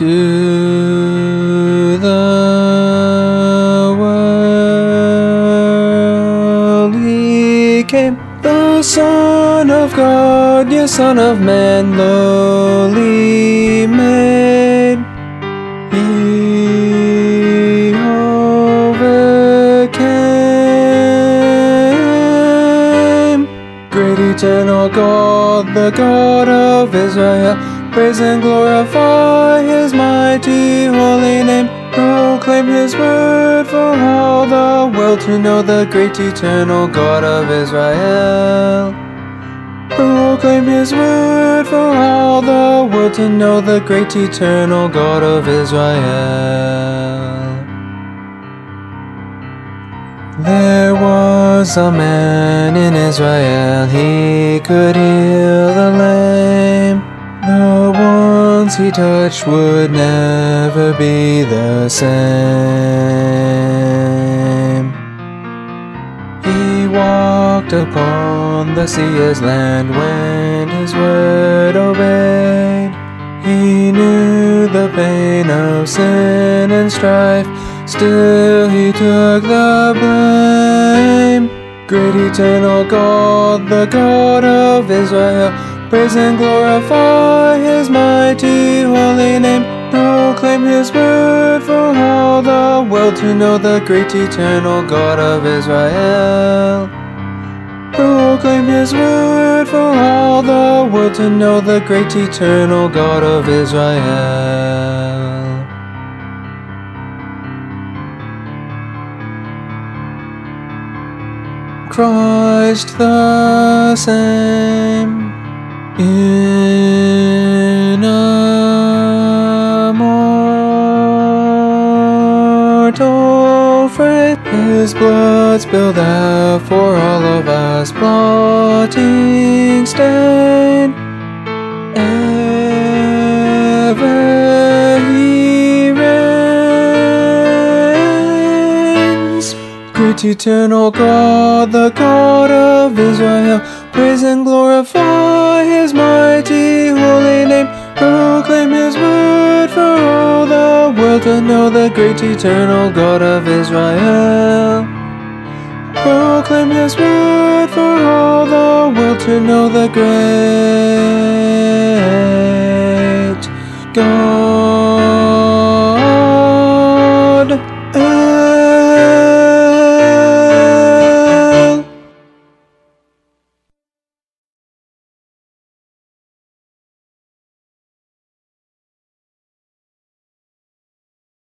into the world he came, the Son of God, yes, Son of Man, lowly made. He overcame. Great eternal God, the God of Israel, praise and glorify his mighty holy name. Proclaim his word for all the world to know, the great eternal God of Israel. Proclaim his word for all the world to know, the great eternal God of Israel. There was a man in Israel, he could heal the lame. The ones he touched would never be the same. He walked upon the sea as land when his word obeyed. He knew the pain of sin and strife, still he took the blame. Great eternal God, the God of Israel, praise and glorify his mighty holy name. Proclaim his word for all the world to know, the great eternal God of Israel. Proclaim his word for all the world to know, the great eternal God of Israel. Christ the same, in a mortal frame, his blood spilled out for all of us, blotting stain. Ever he reigns. Great eternal God, the God of Israel, praise and glorify his mighty holy name. Proclaim his word for all the world to know, the great eternal God of Israel. Proclaim his word for all the world to know, the great